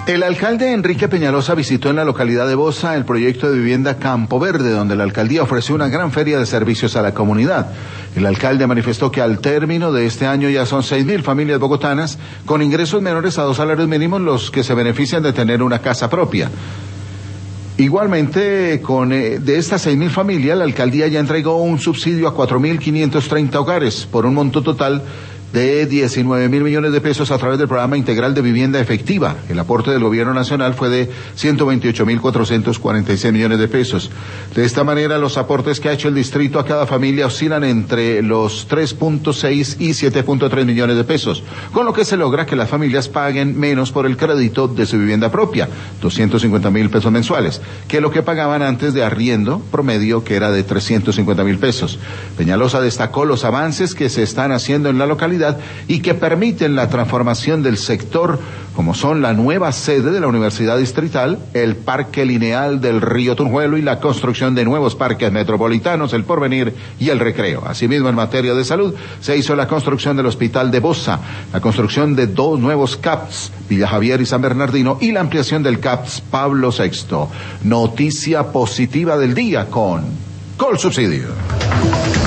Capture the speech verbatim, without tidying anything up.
El alcalde Enrique Peñalosa visitó en la localidad de Bosa el proyecto de vivienda Campo Verde, donde la alcaldía ofreció una gran feria de servicios a la comunidad. El alcalde manifestó que al término de este año ya son seis mil familias bogotanas con ingresos menores a dos salarios mínimos los que se benefician de tener una casa propia. Igualmente, con eh, de estas seis mil familias, la alcaldía ya entregó un subsidio a cuatro mil quinientos treinta hogares por un monto total de diecinueve mil millones de pesos a través del programa integral de vivienda efectiva. El aporte del gobierno nacional fue de ciento veintiocho mil cuatrocientos cuarenta y seis millones de pesos. De esta manera, los aportes que ha hecho el distrito a cada familia oscilan entre los tres punto seis y siete punto tres millones de pesos, con lo que se logra que las familias paguen menos por el crédito de su vivienda propia, doscientos cincuenta mil pesos mensuales, que lo que pagaban antes de arriendo promedio, que era de trescientos cincuenta mil pesos. Peñalosa destacó los avances que se están haciendo en la localidad y que permiten la transformación del sector, como son la nueva sede de la Universidad Distrital, el Parque Lineal del Río Tunjuelo y la construcción de nuevos parques metropolitanos, el Porvenir y el Recreo. Asimismo, en materia de salud, se hizo la construcción del Hospital de Bosa, la construcción de dos nuevos C A P S, Villa Javier y San Bernardino, y la ampliación del C A P S Pablo sexto. Noticia positiva del día con Colsubsidio.